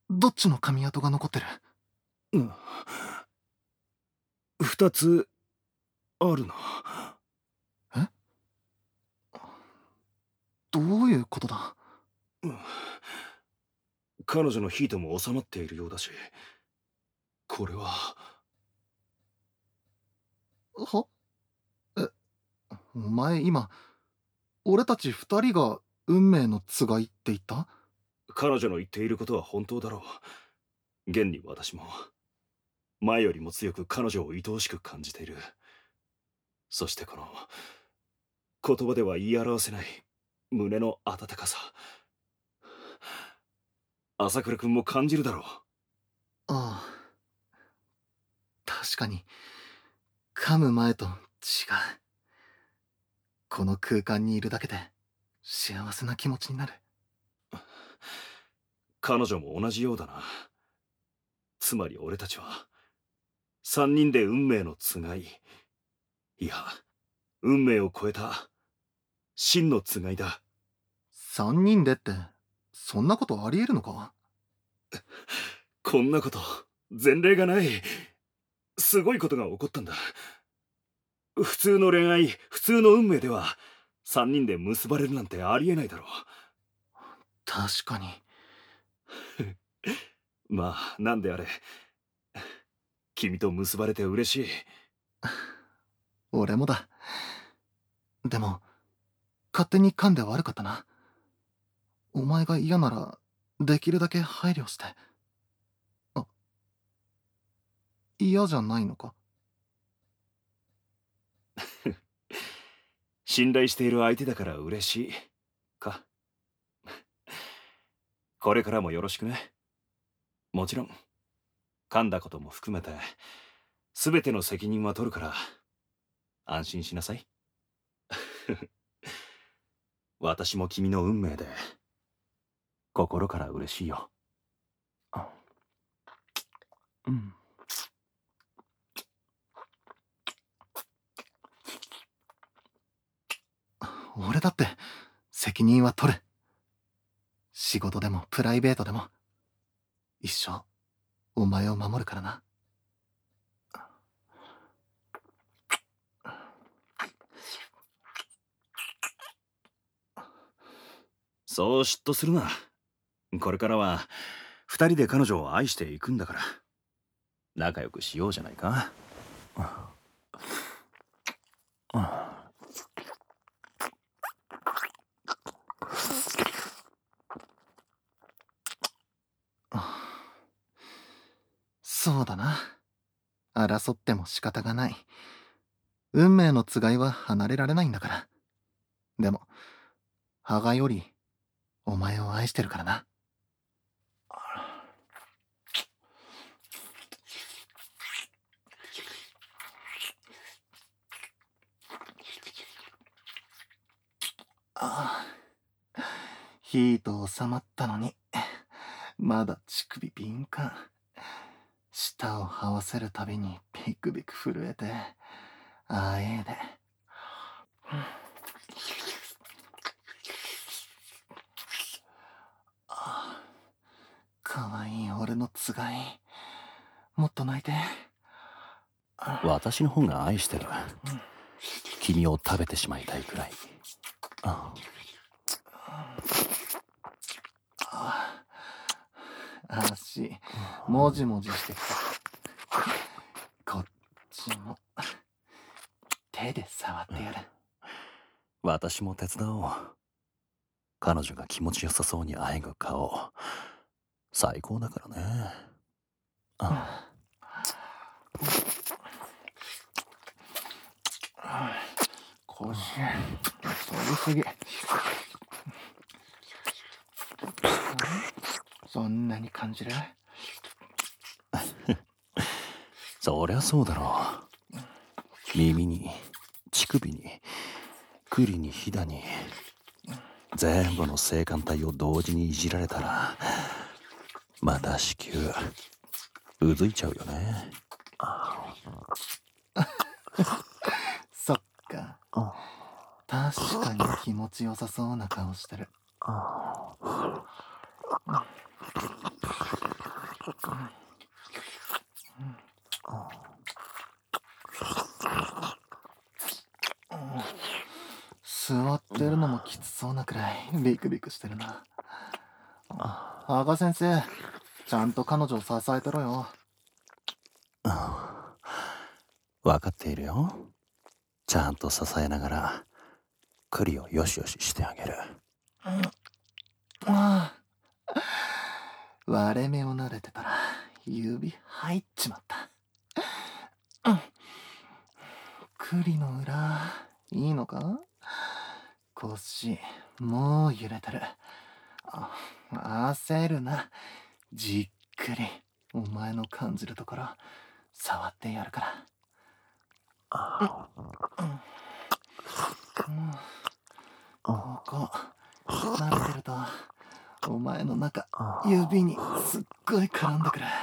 どっちの髪跡が残ってる？ うん。二つあるな。 え？どういうことだ？ うん。彼女のヒートも収まっているようだし、これは。 は？え、お前今、俺たち二人が運命のつがいって言った？ 彼女の言っていることは本当だろう。現に私も前よりも強く彼女を愛おしく感じている。そしてこの言葉では言い表せない胸の温かさ、朝倉君も感じるだろう。 ああ、確かに、噛む前と違う。この空間にいるだけで幸せな気持ちになる。 彼女も同じようだな。つまり俺たちは三人で運命のつがい、いや運命を超えた真のつがいだ。 三人でって、そんなことありえるのか？ こんなこと前例がない。すごいことが起こったんだ。普通の恋愛、普通の運命では三人で結ばれるなんてありえないだろう。 確かに。 まあなんであれ、君と結ばれて嬉しい。 俺もだ。でも、勝手に噛んで悪かったな。お前が嫌なら、できるだけ配慮して。あ、嫌じゃないのか？ 信頼している相手だから嬉しいか。これからもよろしくね。もちろん噛んだことも含めて全ての責任は取るから安心しなさい。私も君の運命で心から嬉しいよ。 うん。俺だって責任は取る。仕事でもプライベートでも一生お前を守るからな。 そう嫉妬するな。これからは二人で彼女を愛していくんだから仲良くしようじゃないか。 そうだな。争っても仕方がない。運命のつがいは離れられないんだから。でも、羽賀よりお前を愛してるからな。ああ、ヒート収まったのに、まだ乳首敏感。舌を這わせるたびにビクビク震えて、あえで。かわいい俺のつがい。もっと泣いて。 私の方が愛してる。君を食べてしまいたいくらい。 足、もじもじしてきた。こっちも、手で触ってやる。 私も手伝おう。彼女が気持ちよさそうにあえぐ顔、最高だからね。 腰、反りすぎ。そんなに感じる？ そりゃそうだろう。耳に、乳首に、栗にひだに、全部の性感帯を同時にいじられたら、また子宮うずいちゃうよね。 そっか。確かに気持ちよさそうな顔してる。 座ってるのもきつそうなくらいビクビクしてるな。羽賀先生、ちゃんと彼女を支えてろよ。 分かっているよ。ちゃんと支えながら栗をよしよししてあげる。 割れ目を撫でてたら指入っちまった。栗の裏いいのか？腰もう揺れてる。焦るな。じっくりお前の感じるところ触ってやるから。ここ慣れてるとお前の中指にすっごい絡んでくる。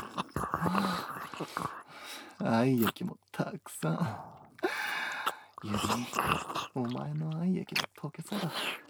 愛液もたくさん。指お前の愛液で溶けそうだ。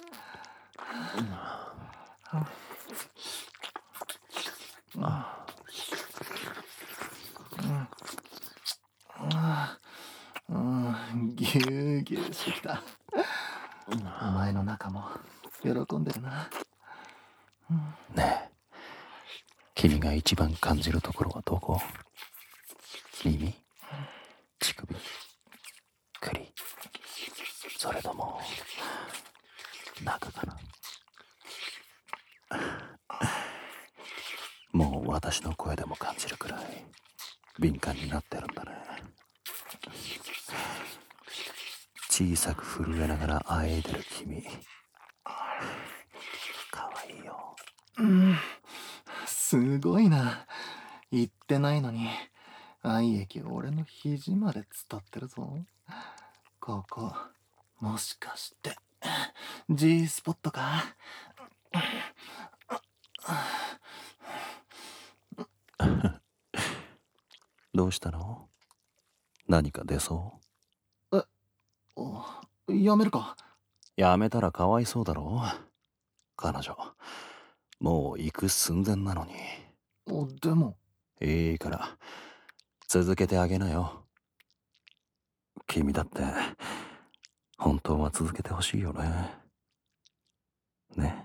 ぎゅうぎゅうしてきた。お前の中も喜んでるな。 ねえ、君が一番感じるところはどこ？耳？乳首？栗？それとも中かな？もう私の声でも感じるくらい敏感になってるんだね。小さく震えながらあえいでる君、かわいいよ。 すごいな。言ってないのに愛液俺の肘まで伝ってるぞ。ここもしかして G スポットか？ どうしたの？何か出そう？ やめるか？ やめたらかわいそうだろう。彼女もう行く寸前なのに。 でもいいから続けてあげなよ。君だって本当は続けてほしいよね。ね。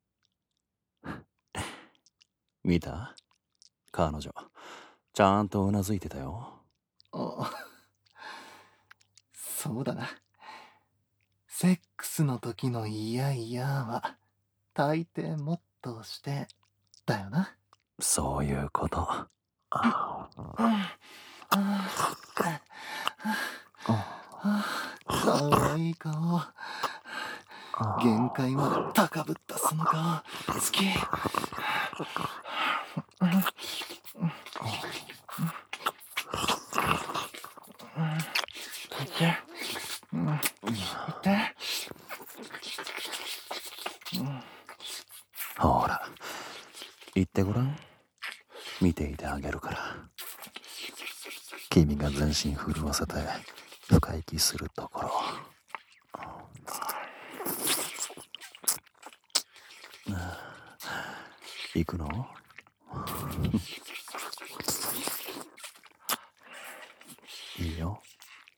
見た？彼女ちゃんとうなずいてたよ。 そうだな。セックスの時のいやいやは大抵もっとしてだよな。 そういうこと。 かわいい顔。限界まで高ぶったその顔好き。 ほら言ってごらん。見ていてあげるから。君が全身震わせて深息するところ。行くの？いいよ。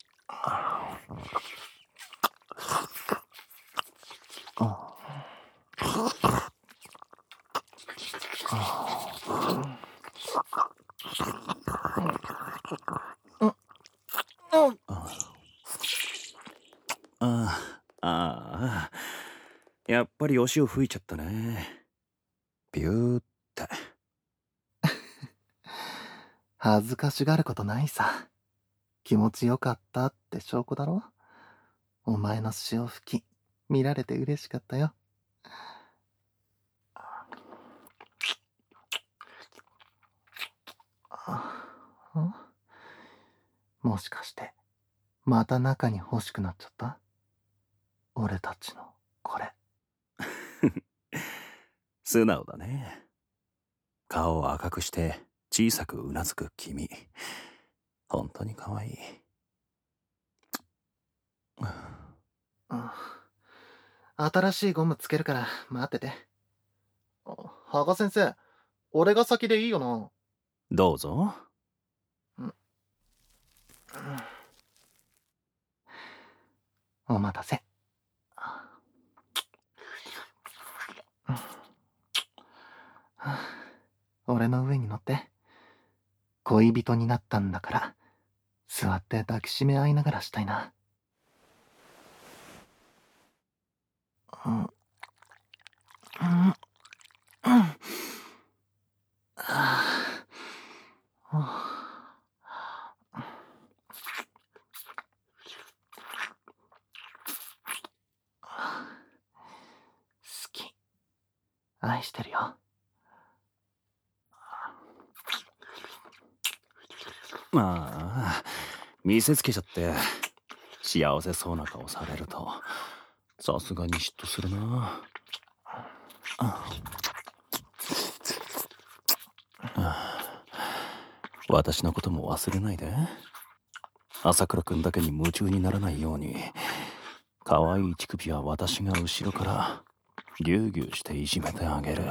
やっぱりお塩吹いちゃったね。ビューって。 恥ずかしがることないさ。気持ちよかったって証拠だろ。お前の潮吹き見られて嬉しかったよ。もしかしてまた中に欲しくなっちゃった？俺たちのこれ。 素直だね。顔を赤くして小さくうなずく君、本当に可愛い。 新しいゴムつけるから待ってて。羽賀先生、俺が先でいいよな。 どうぞ。 お待たせ。俺の上に乗って。恋人になったんだから、座って抱きしめ合いながらしたいな。好き。愛してるよ。 まあ、見せつけちゃって幸せそうな顔されるとさすがに嫉妬するな。私のことも忘れないで。朝倉くんだけに夢中にならないように、可愛い乳首は私が後ろからギューギューしていじめてあげる。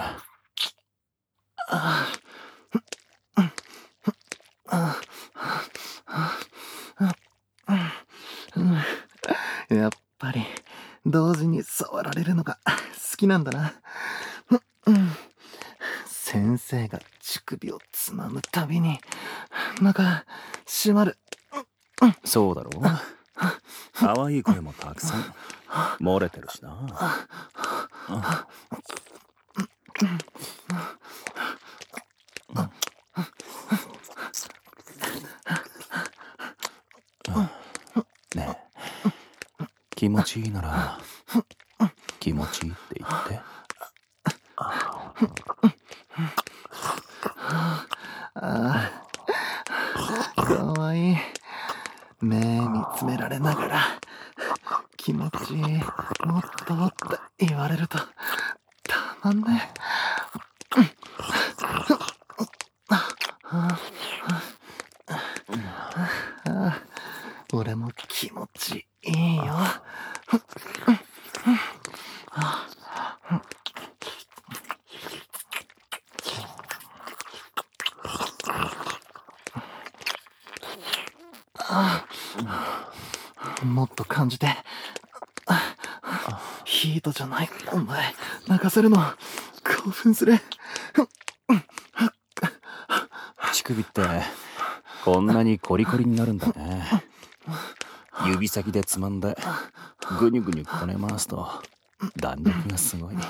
やっぱり同時に触られるのが好きなんだな。先生が乳首をつまむたびになんか締まる。 そうだろう。可愛い声もたくさん漏れてるしな。ねえ、気持ちいいなら気持ちいいって言って。 かわいい。目見つめられながら気持ちいい、もっとって言われるとたまんねえ。俺も気持ちいいよ。もっと感じて。ヒートじゃない。お前泣かせるの興奮する。 乳首ってこんなにコリコリになるんだね。指先でつまんでぐにゅぐにゅこね回すと弾力がすごい。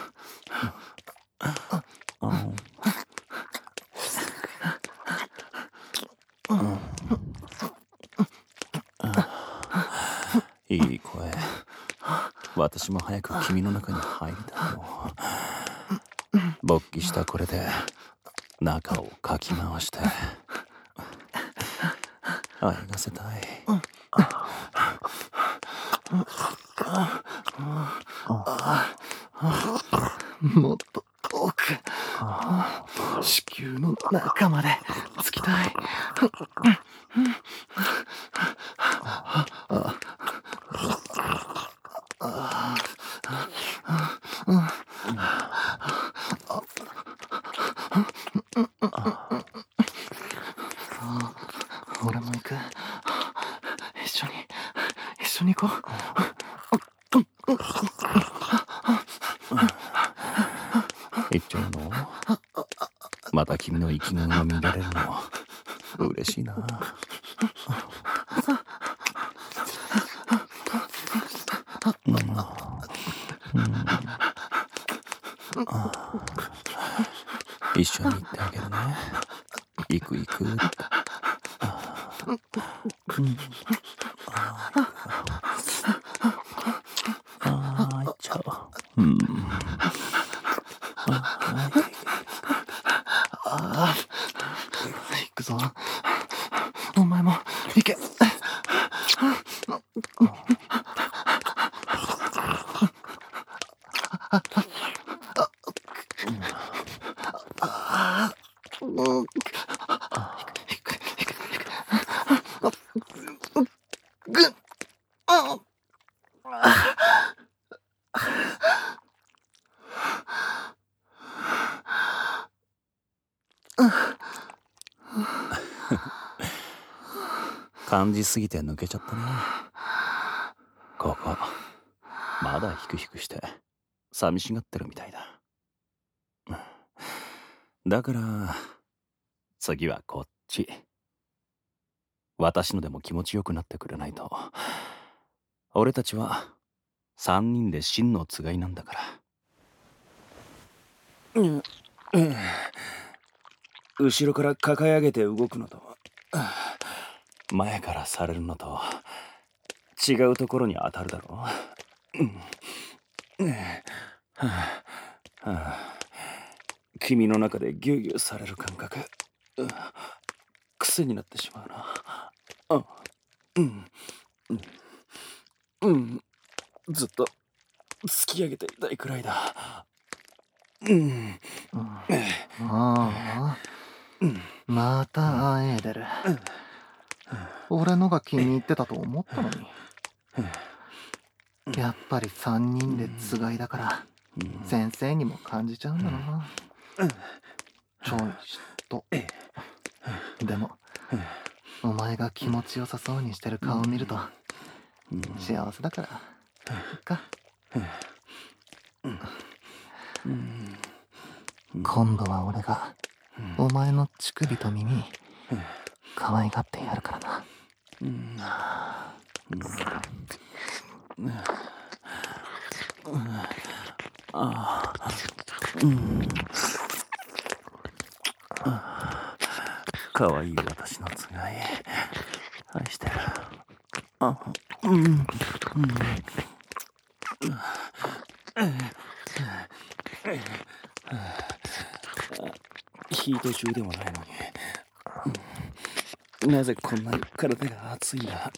いい声。私も早く君の中に入りたいよ。勃起したこれで中をかき回して愛がせたい。 もっと遠く、子宮の中までつきたい。俺も行く。一緒に行こう。 行っちゃうの？また君の生きがいが見られるの嬉しいな。一緒に行ってあげるね。行く行くって。行っちゃう。 行くぞ。お前も行け。 感じすぎて抜けちゃったね。ここまだヒクヒクして寂しがってるみたいだ。だから次はこっち。私のでも気持ちよくなってくれないと。俺たちは3人で真のつがいなんだから。後ろから抱え上げて動くのと前からされるのと違うところに当たるだろう。君の中でギュウギュウされる感覚、癖になってしまうな。ずっと突き上げていたいくらいだ。 ああ、またあえいでる。俺のが気に入ってたと思ったのに。やっぱり3人でつがいだから先生にも感じちゃうんだな。ちょい嫉妬。でもお前が気持ちよさそうにしてる顔を見ると幸せだからいっか。今度は俺がお前の乳首と耳可愛がってやるからな。 かわいい私のつがい愛してる。ヒート中でもないのになぜこんなに体が熱いんだ。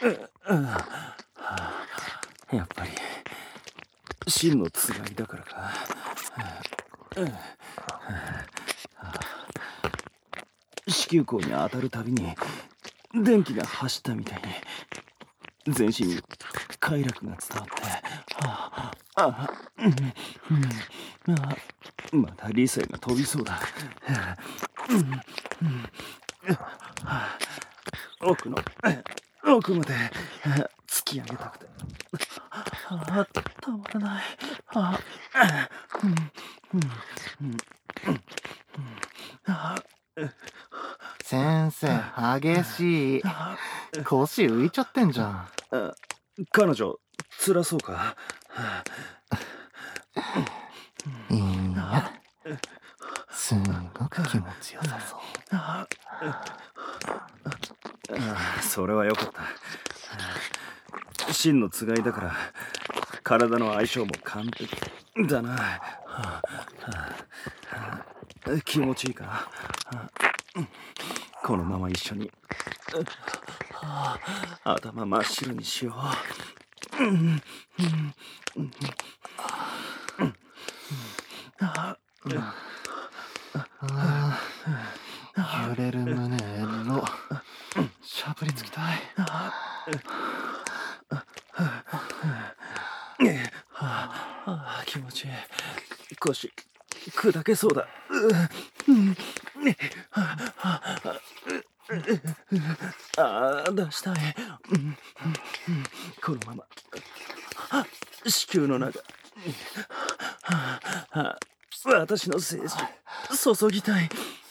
やっぱり真のつがいだからか。子宮口に当たるたびに電気が走ったみたいに全身に快楽が伝わって、また理性が飛びそうだ。奥まで突き上げたくてたまらない。 先生激しい。腰浮いちゃってんじゃん。 彼女辛そうか。 いいや、すごく気持ちよさそう。 それはよかった。真のつがいだから体の相性も完璧だな。気持ちいいか。このまま一緒に頭真っ白にしよう。 揺れる胸エロしゃぶりつきたい。 気持ちいい。腰砕けそうだ。出したい。このまま子宮の中私の精子注ぎたい。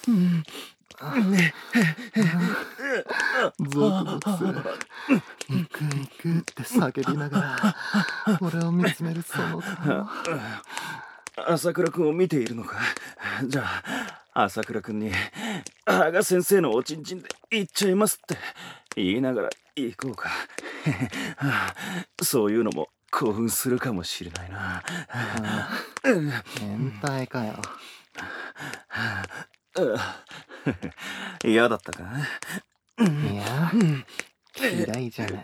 ゾクゾクする。行く行くって叫びながら俺を見つめるその顔。 朝倉君を見ているのか。じゃあ朝倉君に羽賀先生のおちんちんで行っちゃいますって言いながら行こうか。そういうのも興奮するかもしれないな。 変態かよ。 嫌だったか。 いや嫌いじゃない。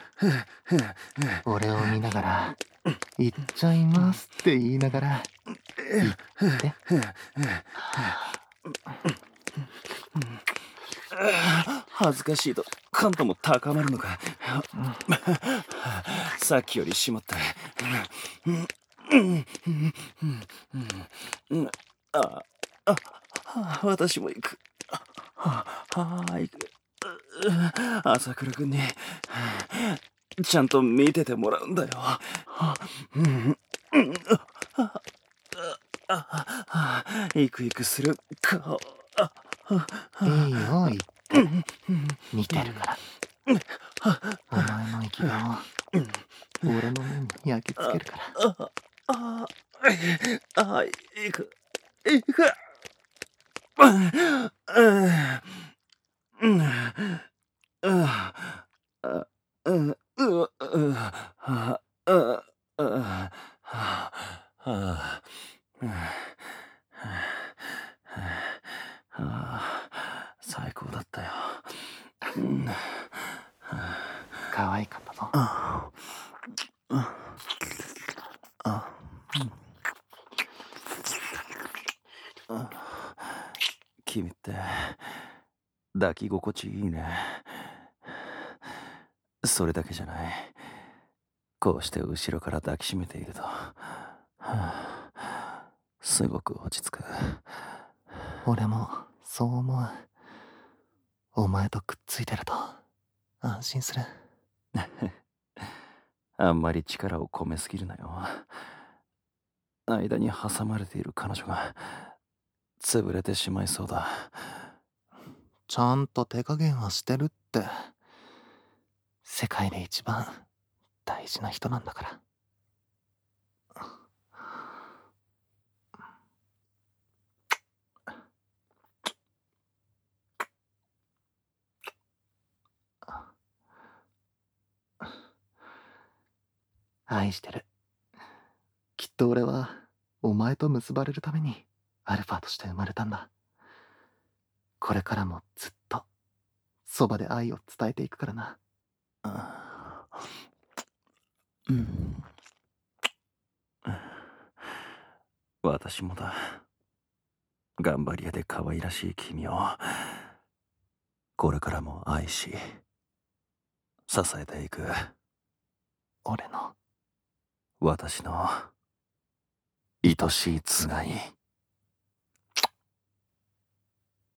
俺を見ながら行っちゃいますって言いながら行って。 恥ずかしいと感度も高まるのか。さっきよりしまった。私も行く。行く。 朝倉君にちゃんと見ててもらうんだよ。イクイクする顔。 いいよ、言って見てるから。お前の生き顔俺の目に焼き付けるから。 いくいく。最高だったよ。 可愛かったぞ。 君って抱き心地いいね。それだけじゃない。こうして後ろから抱きしめていると、すごく落ち着く。 俺もそう思う。お前とくっついてると安心する。 あんまり力を込めすぎるなよ。間に挟まれている彼女が潰れてしまいそうだ。 ちゃんと手加減はしてるって。世界で一番大事な人なんだから。愛してる。きっと俺はお前と結ばれるためにアルファとして生まれたんだ。これからもずっとそばで愛を伝えていくからな。 私もだ。頑張り屋で可愛らしい君をこれからも愛し支えていく。 俺の私の愛しいつがい。